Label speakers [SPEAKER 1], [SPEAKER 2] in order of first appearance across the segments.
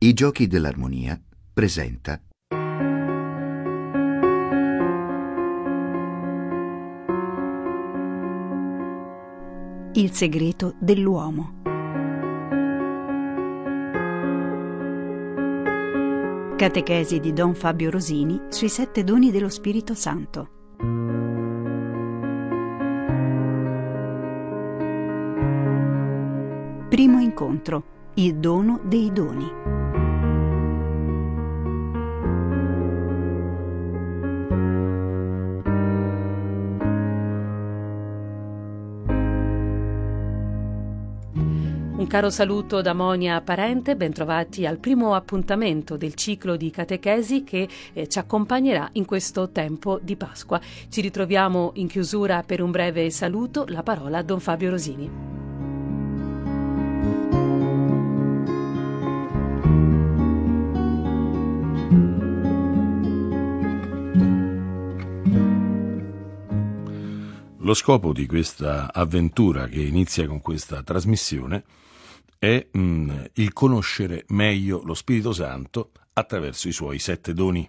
[SPEAKER 1] I Giochi dell'Armonia presenta
[SPEAKER 2] Il segreto dell'uomo. Catechesi di Don Fabio Rosini sui 7 doni dello Spirito Santo. Primo incontro: il dono dei doni.
[SPEAKER 3] Un caro saluto da Monia Parente, bentrovati al primo appuntamento del ciclo di catechesi che ci accompagnerà in questo tempo di Pasqua. Ci ritroviamo in chiusura per un breve saluto, la parola a Don Fabio Rosini.
[SPEAKER 4] Lo scopo di questa avventura che inizia con questa trasmissione è il conoscere meglio lo Spirito Santo attraverso i suoi 7 doni.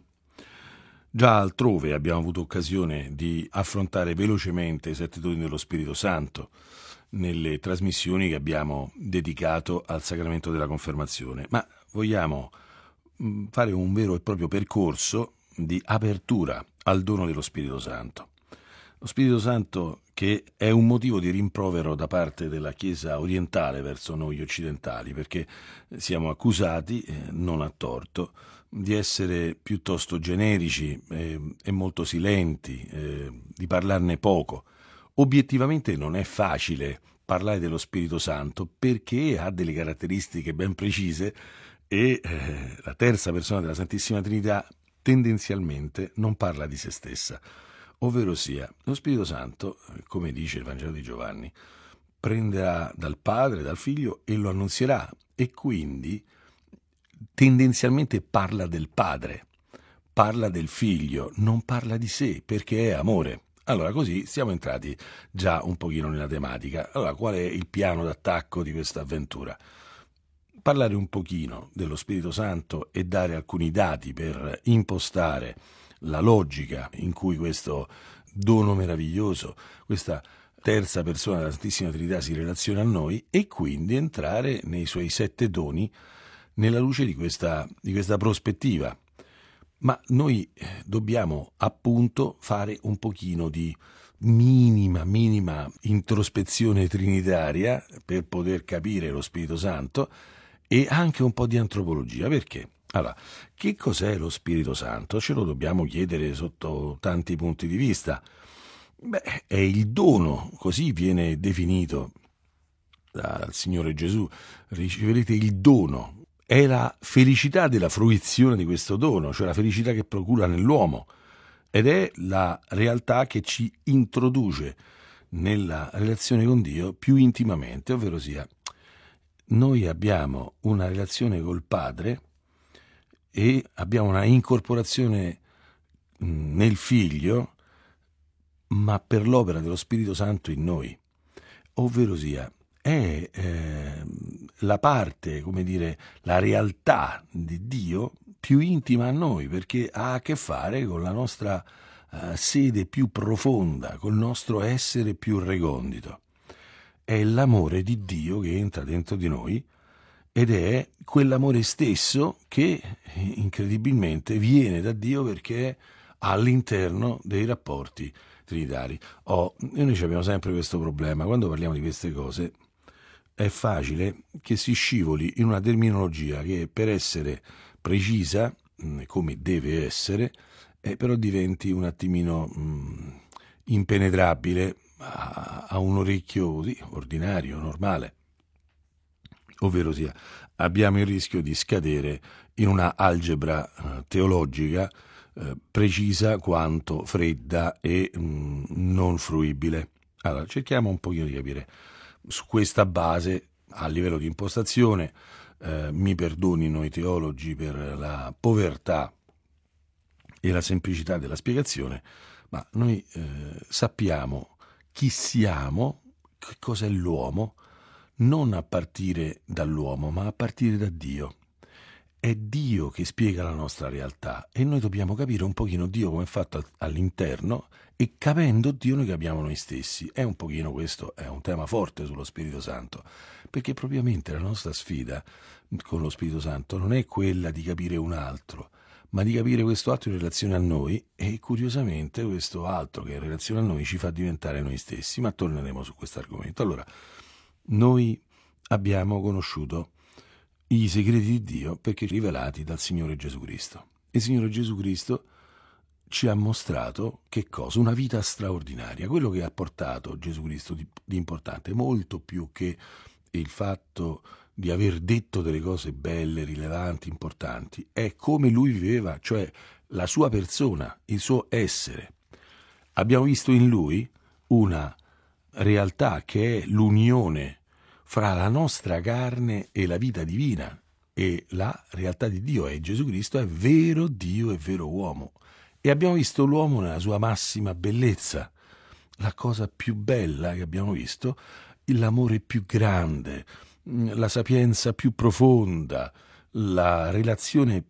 [SPEAKER 4] Già altrove abbiamo avuto occasione di affrontare velocemente i 7 doni dello Spirito Santo nelle trasmissioni che abbiamo dedicato al sacramento della confermazione, ma vogliamo fare un vero e proprio percorso di apertura al dono dello Spirito Santo. Lo Spirito Santo che è un motivo di rimprovero da parte della Chiesa orientale verso noi occidentali, perché siamo accusati, non a torto, di essere piuttosto generici e molto silenti, di parlarne poco. Obiettivamente non è facile parlare dello Spirito Santo perché ha delle caratteristiche ben precise e la terza persona della Santissima Trinità tendenzialmente non parla di se stessa. Ovvero sia, lo Spirito Santo, come dice il Vangelo di Giovanni, prenderà dal Padre, dal Figlio e lo annunzierà, e quindi tendenzialmente parla del Padre, parla del Figlio, non parla di sé, perché è amore. Allora così siamo entrati già un pochino nella tematica. Allora qual è il piano d'attacco di questa avventura? Parlare un pochino dello Spirito Santo e dare alcuni dati per impostare la logica in cui questo dono meraviglioso, questa terza persona della Santissima Trinità si relaziona a noi, e quindi entrare nei suoi 7 doni nella luce di questa prospettiva. Ma noi dobbiamo appunto fare un pochino di minima introspezione trinitaria per poter capire lo Spirito Santo e anche un po' di antropologia. Perché? Allora, che cos'è lo Spirito Santo? Ce lo dobbiamo chiedere sotto tanti punti di vista. È il dono, così viene definito dal Signore Gesù. Riceverete il dono. È la felicità della fruizione di questo dono, cioè la felicità che procura nell'uomo. Ed è la realtà che ci introduce nella relazione con Dio più intimamente, ovvero sia, noi abbiamo una relazione col Padre e abbiamo una incorporazione nel Figlio, ma per l'opera dello Spirito Santo in noi, ovvero sia è la parte, come dire, la realtà di Dio più intima a noi, perché ha a che fare con la nostra sede più profonda, col nostro essere più recondito. È l'amore di Dio che entra dentro di noi, ed è quell'amore stesso che incredibilmente viene da Dio perché è all'interno dei rapporti trinitari. Noi abbiamo sempre questo problema: quando parliamo di queste cose è facile che si scivoli in una terminologia che, per essere precisa, come deve essere, però diventi un attimino impenetrabile a un orecchio così ordinario, normale. Ovvero sia, abbiamo il rischio di scadere in una algebra teologica precisa quanto fredda e non fruibile. Allora, cerchiamo un pochino di capire. Su questa base, a livello di impostazione, mi perdonino i teologi per la povertà e la semplicità della spiegazione, ma noi sappiamo chi siamo, che cos'è l'uomo, non a partire dall'uomo, ma a partire da Dio. è Dio che spiega la nostra realtà e noi dobbiamo capire un pochino Dio come è fatto all'interno, e capendo Dio noi capiamo noi stessi. È un pochino, questo è un tema forte sullo Spirito Santo, perché propriamente la nostra sfida con lo Spirito Santo non è quella di capire un altro, ma di capire questo altro in relazione a noi, e curiosamente questo altro che è in relazione a noi ci fa diventare noi stessi. Ma torneremo su questo argomento. Allora, noi abbiamo conosciuto i segreti di Dio perché rivelati dal Signore Gesù Cristo. Il Signore Gesù Cristo ci ha mostrato che cosa? Una vita straordinaria. Quello che ha portato Gesù Cristo di importante, molto più che il fatto di aver detto delle cose belle, rilevanti, importanti, è come lui viveva, cioè la sua persona, il suo essere. Abbiamo visto in lui una realtà che è l'unione fra la nostra carne e la vita divina, e la realtà di Dio è Gesù Cristo, è vero Dio e vero uomo. E abbiamo visto l'uomo nella sua massima bellezza, la cosa più bella che abbiamo visto, l'amore più grande, la sapienza più profonda, la relazione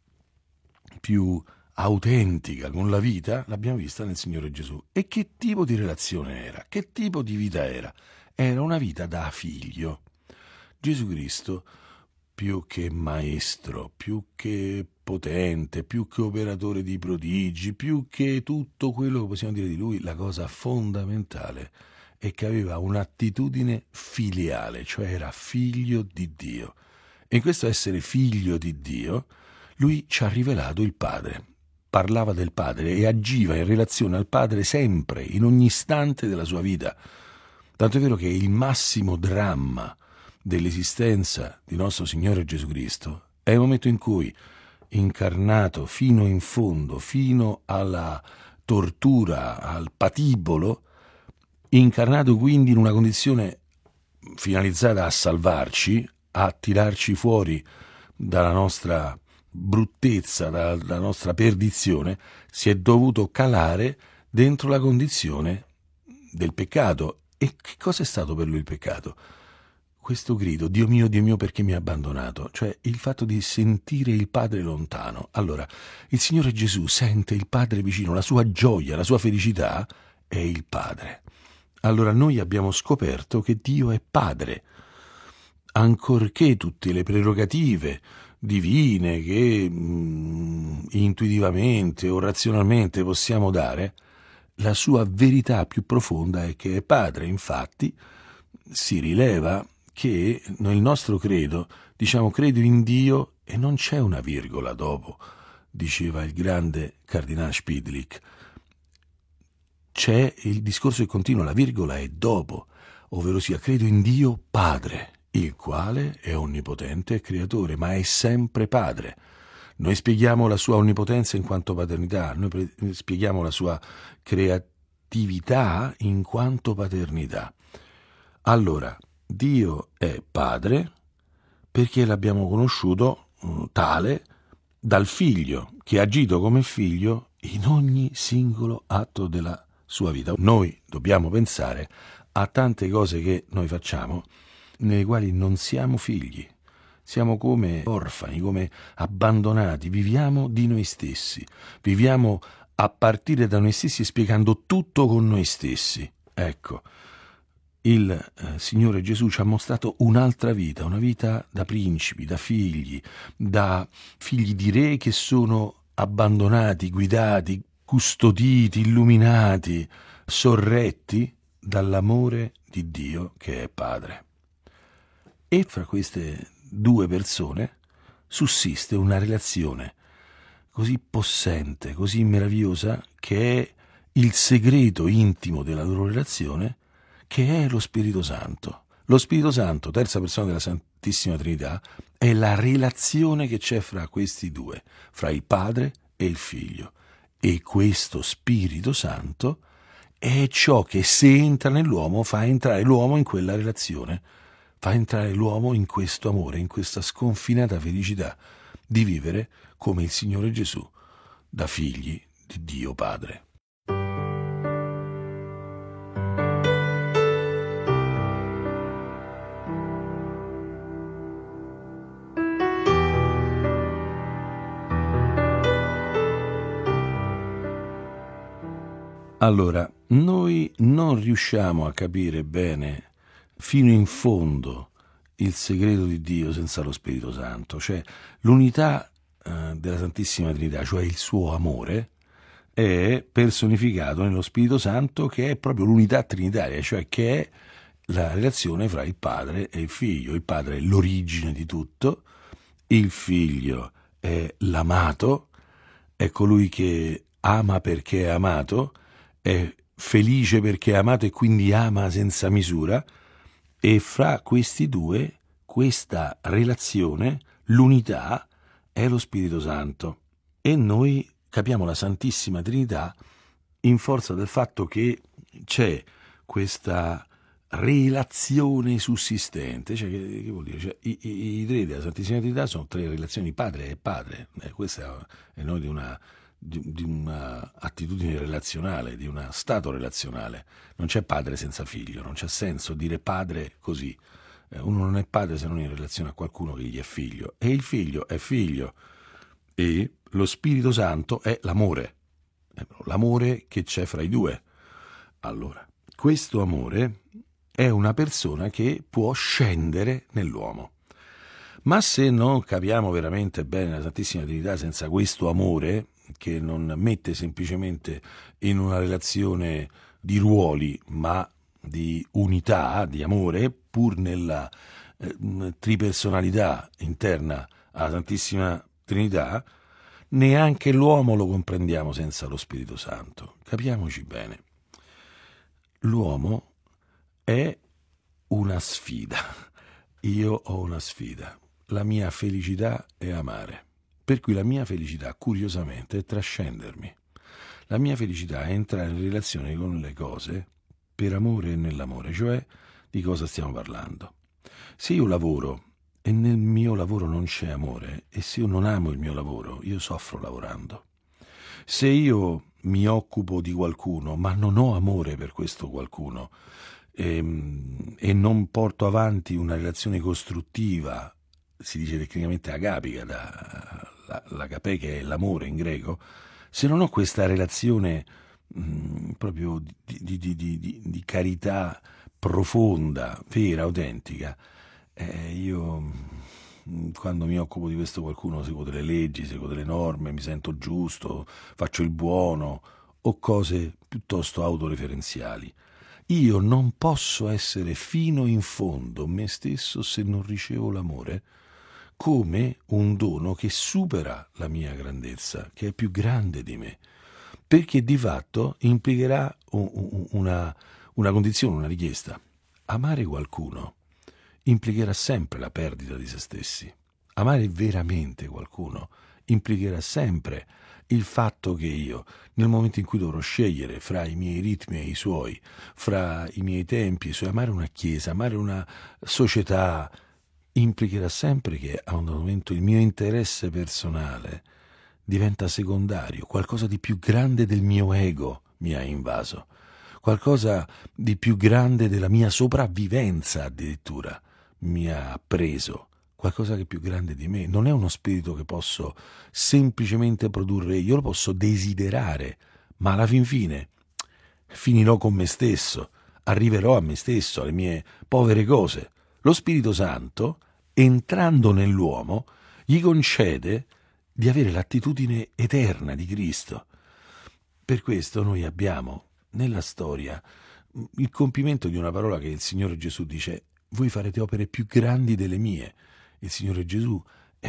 [SPEAKER 4] più autentica con la vita, l'abbiamo vista nel Signore Gesù. E che tipo di relazione era? Che tipo di vita era? Era una vita da figlio. Gesù Cristo, più che maestro, più che potente, più che operatore di prodigi, più che tutto quello che possiamo dire di lui, la cosa fondamentale è che aveva un'attitudine filiale, cioè era figlio di Dio. E in questo essere figlio di Dio, lui ci ha rivelato il Padre. Parlava del Padre e agiva in relazione al Padre sempre, in ogni istante della sua vita. Tanto è vero che il massimo dramma dell'esistenza di nostro Signore Gesù Cristo è il momento in cui, incarnato fino in fondo, fino alla tortura, al patibolo, incarnato quindi in una condizione finalizzata a salvarci, a tirarci fuori dalla nostra bruttezza, dalla nostra perdizione, si è dovuto calare dentro la condizione del peccato. E che cosa è stato per lui il peccato? Questo grido, Dio mio, perché mi ha abbandonato? Cioè il fatto di sentire il Padre lontano. Allora, il Signore Gesù sente il Padre vicino, la sua gioia, la sua felicità è il Padre. Allora noi abbiamo scoperto che Dio è Padre, ancorché tutte le prerogative divine che intuitivamente o razionalmente possiamo dare, la sua verità più profonda è che è Padre. Infatti si rileva che nel nostro credo diciamo credo in Dio e non c'è una virgola dopo, diceva il grande Cardinale Spidlick. C'è il discorso che continua, la virgola è dopo, ovvero sia credo in Dio Padre, il quale è onnipotente e creatore, ma è sempre Padre. Noi spieghiamo la sua onnipotenza in quanto paternità, noi spieghiamo la sua creatività in quanto paternità. Allora, Dio è Padre perché l'abbiamo conosciuto tale dal Figlio, che ha agito come Figlio in ogni singolo atto della sua vita. Noi dobbiamo pensare a tante cose che noi facciamo nelle quali non siamo figli. Siamo come orfani, come abbandonati, viviamo di noi stessi, viviamo a partire da noi stessi spiegando tutto con noi stessi. Ecco, il Signore Gesù ci ha mostrato un'altra vita, una vita da principi, da figli di re che sono abbandonati, guidati, custoditi, illuminati, sorretti dall'amore di Dio che è Padre. E fra queste due persone sussiste una relazione così possente, così meravigliosa, che è il segreto intimo della loro relazione, che è lo Spirito Santo. Lo Spirito Santo, terza persona della Santissima Trinità, è la relazione che c'è fra questi due, fra il Padre e il Figlio. E questo Spirito Santo è ciò che, se entra nell'uomo, fa entrare l'uomo in quella relazione, fa entrare l'uomo in questo amore, in questa sconfinata felicità di vivere come il Signore Gesù, da figli di Dio Padre. Allora, noi non riusciamo a capire bene fino in fondo il segreto di Dio senza lo Spirito Santo, cioè l'unità della Santissima Trinità, cioè il suo amore, è personificato nello Spirito Santo, che è proprio l'unità trinitaria, cioè che è la relazione fra il Padre e il Figlio. Il Padre è l'origine di tutto, il Figlio è l'amato, è colui che ama perché è amato, è felice perché è amato e quindi ama senza misura, e fra questi due, questa relazione, l'unità, è lo Spirito Santo. E noi capiamo la Santissima Trinità in forza del fatto che c'è questa relazione sussistente. Cioè, che vuol dire? Cioè, i tre della Santissima Trinità sono tre relazioni, padre e padre. Questa è noi di una attitudine relazionale, di uno stato relazionale. Non c'è padre senza figlio, non c'è senso dire padre così. Uno non è padre se non in relazione a qualcuno che gli è figlio, e il figlio è figlio, e lo Spirito Santo è l'amore che c'è fra i due. Allora, questo amore è una persona che può scendere nell'uomo. Ma se non capiamo veramente bene la Santissima Trinità senza questo amore, che non mette semplicemente in una relazione di ruoli, ma di unità, di amore, pur nella tripersonalità interna alla Santissima Trinità, neanche l'uomo lo comprendiamo senza lo Spirito Santo. Capiamoci bene. L'uomo è una sfida. Io ho una sfida. La mia felicità è amare. Per cui la mia felicità, curiosamente, è trascendermi. La mia felicità è entrare in relazione con le cose per amore e nell'amore. Cioè, di cosa stiamo parlando? Se io lavoro e nel mio lavoro non c'è amore, e se io non amo il mio lavoro, io soffro lavorando. Se io mi occupo di qualcuno, ma non ho amore per questo qualcuno, e non porto avanti una relazione costruttiva, si dice tecnicamente agapica, l'agape che è l'amore in greco, se non ho questa relazione proprio di carità profonda, vera, autentica, io quando mi occupo di questo qualcuno seguo delle leggi, seguo delle norme, mi sento giusto, faccio il buono, o cose piuttosto autoreferenziali. Io non posso essere fino in fondo me stesso se non ricevo l'amore come un dono che supera la mia grandezza, che è più grande di me, perché di fatto implicherà una condizione, una richiesta. Amare qualcuno implicherà sempre la perdita di se stessi. Amare veramente qualcuno implicherà sempre il fatto che io, nel momento in cui dovrò scegliere fra i miei ritmi e i suoi, fra i miei tempi e i suoi, amare una chiesa, amare una società, implicherà sempre che a un momento il mio interesse personale diventa secondario, qualcosa di più grande del mio ego mi ha invaso, qualcosa di più grande della mia sopravvivenza addirittura mi ha preso, qualcosa che è più grande di me. Non è uno spirito che posso semplicemente produrre io, lo posso desiderare, ma alla fin fine finirò con me stesso, arriverò a me stesso, alle mie povere cose. Lo Spirito Santo, entrando nell'uomo, gli concede di avere l'attitudine eterna di Cristo. Per questo noi abbiamo nella storia il compimento di una parola che il Signore Gesù dice: voi farete opere più grandi delle mie. Il Signore Gesù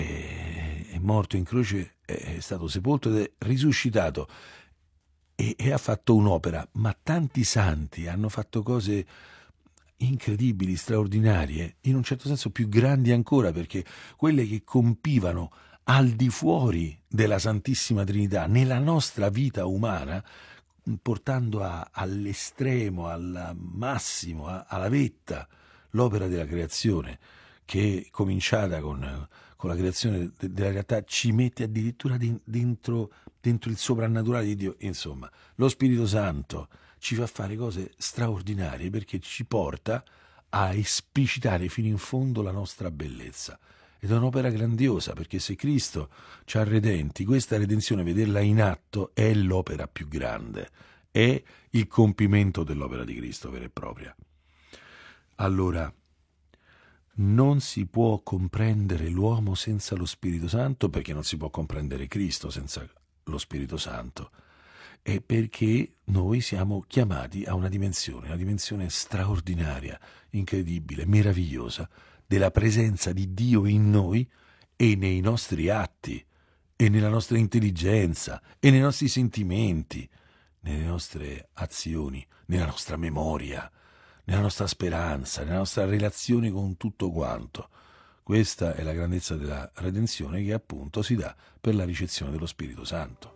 [SPEAKER 4] è morto in croce, è stato sepolto ed è risuscitato e ha fatto un'opera, ma tanti santi hanno fatto cose incredibili, straordinarie, in un certo senso più grandi ancora, perché quelle che compivano al di fuori della Santissima Trinità nella nostra vita umana, portando all'estremo, al massimo, alla vetta, l'opera della creazione, che cominciata con la creazione della realtà ci mette addirittura dentro il soprannaturale di Dio. Insomma, lo Spirito Santo ci fa fare cose straordinarie perché ci porta a esplicitare fino in fondo la nostra bellezza. Ed è un'opera grandiosa, perché se Cristo ci ha redenti, questa redenzione, vederla in atto, è l'opera più grande, è è il compimento dell'opera di Cristo vera e propria. Allora, non si può comprendere l'uomo senza lo Spirito Santo, perché non si può comprendere Cristo senza lo Spirito Santo, e perché noi siamo chiamati a una dimensione straordinaria, incredibile, meravigliosa, della presenza di Dio in noi e nei nostri atti, e nella nostra intelligenza, e nei nostri sentimenti, nelle nostre azioni, nella nostra memoria, nella nostra speranza, nella nostra relazione con tutto quanto. Questa è la grandezza della redenzione, che appunto si dà per la ricezione dello Spirito Santo.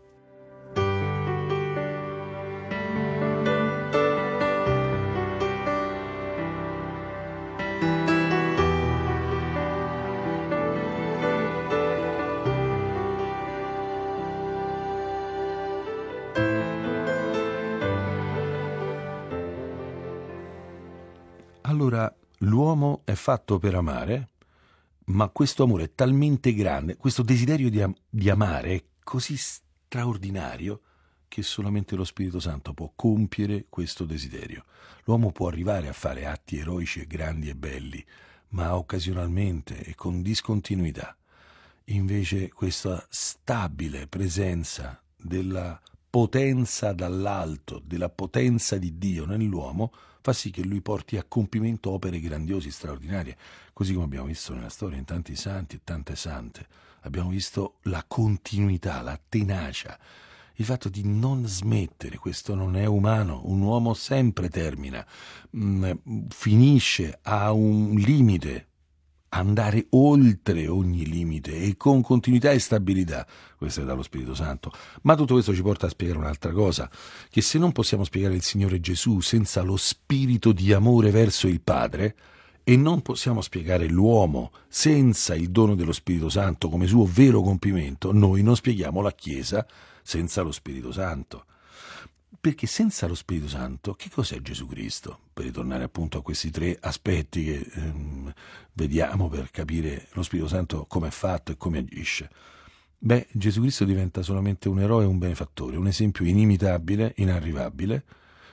[SPEAKER 4] Allora, l'uomo è fatto per amare, ma questo amore è talmente grande, questo desiderio di amare è così straordinario, che solamente lo Spirito Santo può compiere questo desiderio. L'uomo può arrivare a fare atti eroici e grandi e belli, ma occasionalmente e con discontinuità. Invece questa stabile presenza della potenza dall'alto, della potenza di Dio nell'uomo, fa sì che lui porti a compimento opere grandiose, straordinarie, così come abbiamo visto nella storia in tanti santi e tante sante. Abbiamo visto la continuità, la tenacia, il fatto di non smettere. Questo non è umano. Un uomo sempre termina, finisce a un limite, andare oltre ogni limite e con continuità e stabilità. Questo è dallo Spirito Santo. Ma tutto questo ci porta a spiegare un'altra cosa, che se non possiamo spiegare il Signore Gesù senza lo spirito di amore verso il Padre, e non possiamo spiegare l'uomo senza il dono dello Spirito Santo come suo vero compimento, noi non spieghiamo la Chiesa senza lo Spirito Santo. Perché senza lo Spirito Santo, che cos'è Gesù Cristo? Per ritornare appunto a questi tre aspetti che vediamo per capire lo Spirito Santo come è fatto e come agisce. Beh, Gesù Cristo diventa solamente un eroe e un benefattore, un esempio inimitabile, inarrivabile,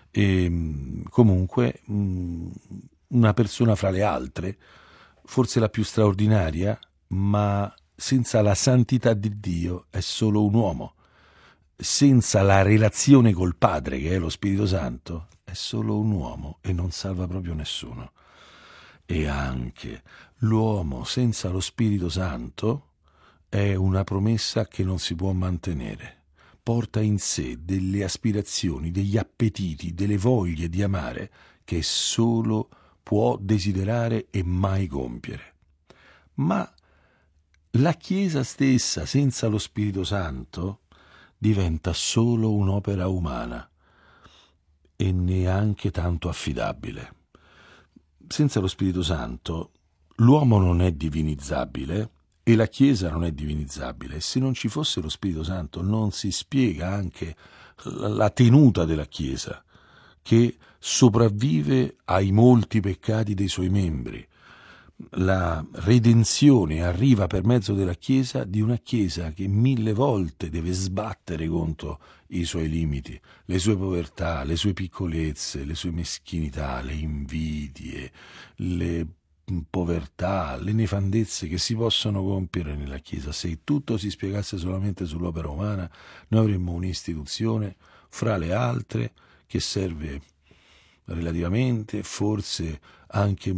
[SPEAKER 4] e comunque una persona fra le altre, forse la più straordinaria, ma senza la santità di Dio è solo un uomo. Senza la relazione col Padre, che è lo Spirito Santo, è solo un uomo e non salva proprio nessuno. E anche l'uomo senza lo Spirito Santo è una promessa che non si può mantenere. Porta in sé delle aspirazioni, degli appetiti, delle voglie di amare che solo può desiderare e mai compiere. Ma la Chiesa stessa senza lo Spirito Santo diventa solo un'opera umana e neanche tanto affidabile. Senza lo Spirito Santo l'uomo non è divinizzabile e la Chiesa non è divinizzabile, e se non ci fosse lo Spirito Santo non si spiega anche la tenuta della Chiesa, che sopravvive ai molti peccati dei suoi membri. La redenzione arriva per mezzo della Chiesa, di una Chiesa che 1000 volte deve sbattere contro i suoi limiti, le sue povertà, le sue piccolezze, le sue meschinità, le invidie, le povertà, le nefandezze che si possono compiere nella Chiesa. Se tutto si spiegasse solamente sull'opera umana, noi avremmo un'istituzione fra le altre che serve relativamente, forse anche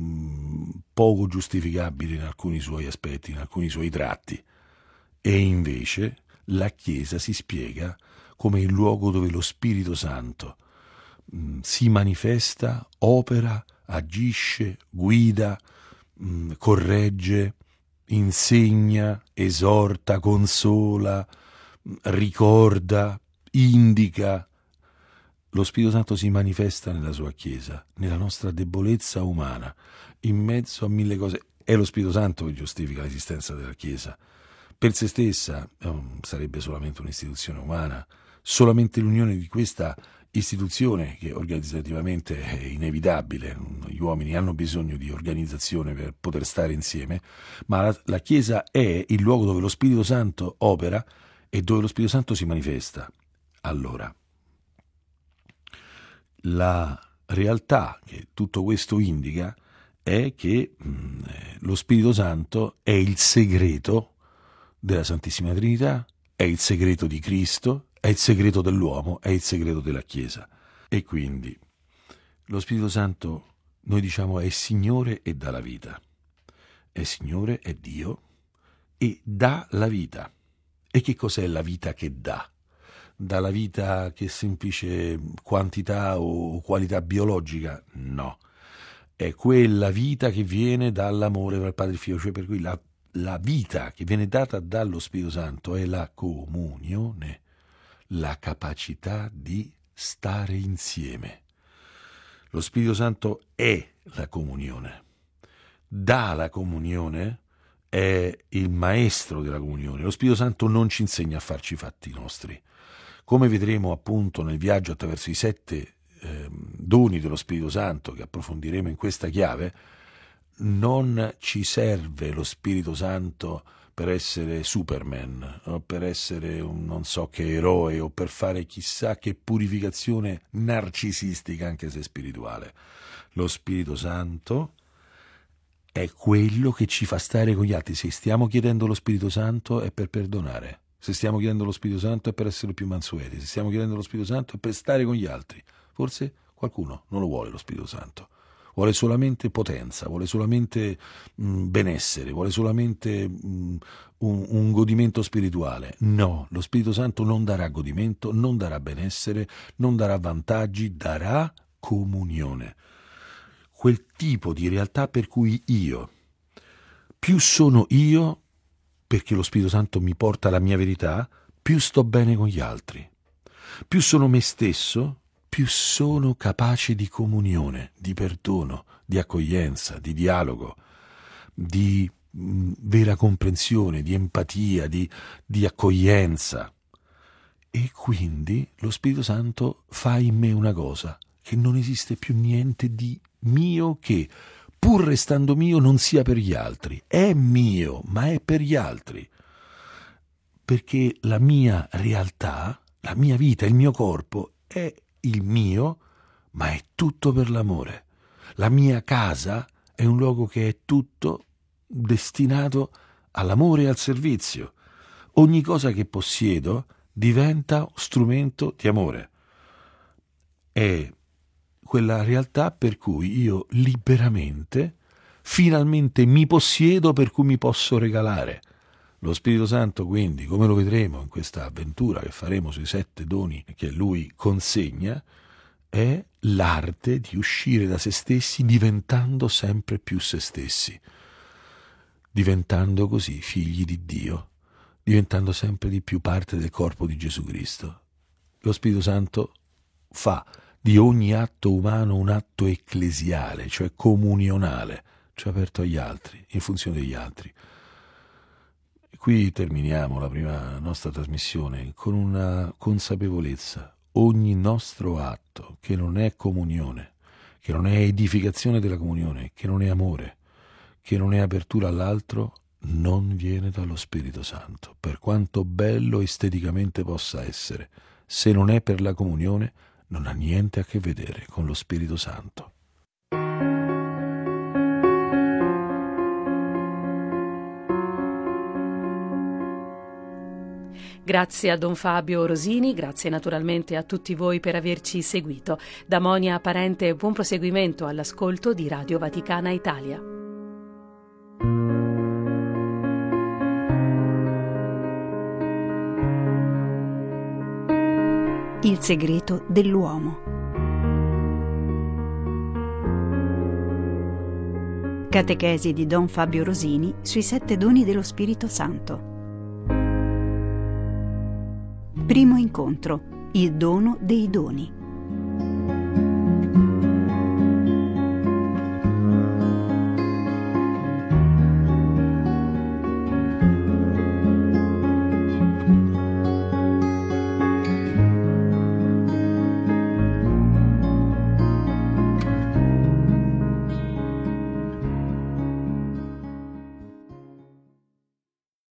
[SPEAKER 4] poco giustificabile in alcuni suoi aspetti, in alcuni suoi tratti. E invece la Chiesa si spiega come il luogo dove lo Spirito Santo si manifesta, opera, agisce, guida, corregge, insegna, esorta, consola, ricorda, indica. Lo Spirito Santo si manifesta nella sua Chiesa, nella nostra debolezza umana, in mezzo a 1000 cose. È lo Spirito Santo che giustifica l'esistenza della Chiesa. Per se stessa sarebbe solamente un'istituzione umana. Solamente l'unione di questa istituzione, che organizzativamente è inevitabile, gli uomini hanno bisogno di organizzazione per poter stare insieme, ma la Chiesa è il luogo dove lo Spirito Santo opera e dove lo Spirito Santo si manifesta. Allora, la realtà che tutto questo indica è che lo Spirito Santo è il segreto della Santissima Trinità, è il segreto di Cristo, è il segreto dell'uomo, è il segreto della Chiesa. E quindi lo Spirito Santo, noi diciamo, è Signore e dà la vita. È Signore, è Dio e dà la vita. E che cos'è la vita che dà? Dà la vita che è semplice quantità o qualità biologica? No. È quella vita che viene dall'amore tra il Padre e il Figlio, cioè per cui la vita che viene data dallo Spirito Santo è la comunione, la capacità di stare insieme. Lo Spirito Santo è la comunione, dà la comunione, è il maestro della comunione. Lo Spirito Santo non ci insegna a farci i fatti nostri. Come vedremo appunto nel viaggio attraverso i 7 doni dello Spirito Santo che approfondiremo in questa chiave, non ci serve lo Spirito Santo per essere Superman o per essere un non so che eroe o per fare chissà che purificazione narcisistica, anche se spirituale. Lo Spirito Santo è quello che ci fa stare con gli altri. Se stiamo chiedendo lo Spirito Santo è per perdonare, se stiamo chiedendo lo Spirito Santo è per essere più mansueti, se stiamo chiedendo lo Spirito Santo è per stare con gli altri. Forse qualcuno non lo vuole lo Spirito Santo, vuole solamente potenza, vuole solamente benessere, vuole solamente un godimento spirituale. No, lo Spirito Santo non darà godimento, non darà benessere, non darà vantaggi, darà comunione. Quel tipo di realtà per cui io, più sono io, perché lo Spirito Santo mi porta la mia verità, più sto bene con gli altri. Più sono me stesso, più sono capace di comunione, di perdono, di accoglienza, di dialogo, di vera comprensione, di empatia, di accoglienza. E quindi lo Spirito Santo fa in me una cosa, che non esiste più niente di mio che, pur restando mio, non sia per gli altri. È mio, ma è per gli altri. Perché la mia realtà, la mia vita, il mio corpo è il mio, ma è tutto per l'amore. La mia casa è un luogo che è tutto destinato all'amore e al servizio. Ogni cosa che possiedo diventa strumento di amore. È quella realtà per cui io liberamente, finalmente mi possiedo, per cui mi posso regalare. Lo Spirito Santo, quindi, come lo vedremo in questa avventura che faremo sui 7 doni che Lui consegna, è l'arte di uscire da se stessi diventando sempre più se stessi, diventando così figli di Dio, diventando sempre di più parte del corpo di Gesù Cristo. Lo Spirito Santo fa di ogni atto umano un atto ecclesiale, cioè comunionale, cioè aperto agli altri, in funzione degli altri. Qui terminiamo la prima nostra trasmissione con una consapevolezza. Ogni nostro atto che non è comunione, che non è edificazione della comunione, che non è amore, che non è apertura all'altro, non viene dallo Spirito Santo. Per quanto bello esteticamente possa essere, se non è per la comunione, non ha niente a che vedere con lo Spirito Santo.
[SPEAKER 3] Grazie a Don Fabio Rosini, grazie naturalmente a tutti voi per averci seguito. Da Monia Parente, buon proseguimento all'ascolto di Radio Vaticana Italia.
[SPEAKER 2] Il segreto dell'uomo. Catechesi di Don Fabio Rosini sui 7 doni dello Spirito Santo. Primo incontro, il dono dei doni.